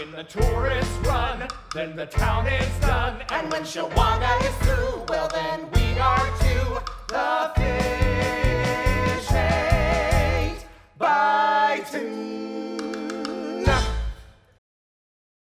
When the tourists run, then the town is done. And when Shawanga is through, well then we are too. The